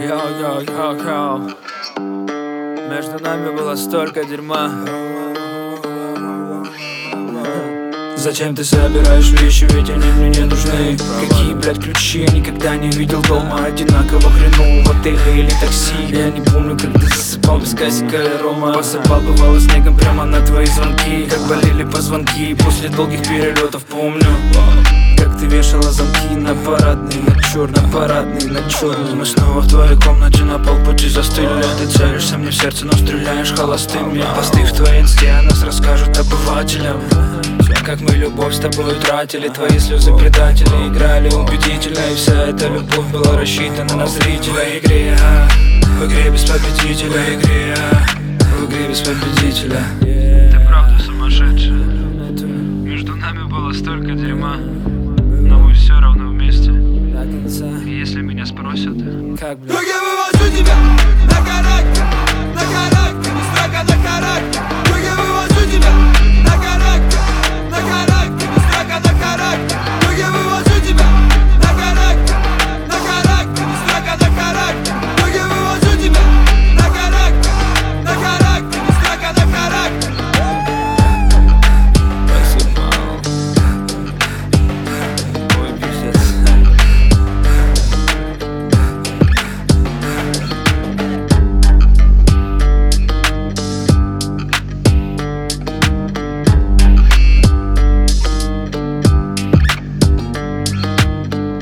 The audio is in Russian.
Йоу. Между нами было столько дерьма. Зачем ты собираешь вещи, ведь они мне не нужны? Какие, блядь, ключи? Я никогда не видел дома одинаково хрену в отеле или такси. Я не помню, как ты засыпал без газика и рома. Посыпал бывало снегом прямо на твои звонки. Как болели позвонки после долгих перелетов, помню. Как ты вешала замки на парадный, на черный. Мы снова в твоей комнате на полпути застыли. Ты целишься мне в сердце, но стреляешь холостыми. Посты в твоей инсте о нас расскажут обывателям. Как мы любовь с тобой утратили. Твои слезы предатели играли убедительно. И вся эта любовь была рассчитана на зрителя. В игре без победителя. В игре без победителя. Ты правда сумасшедшая. Между нами было столько дерьма, но мы все равно вместе. И если меня спросят, как, я вывожу тебя.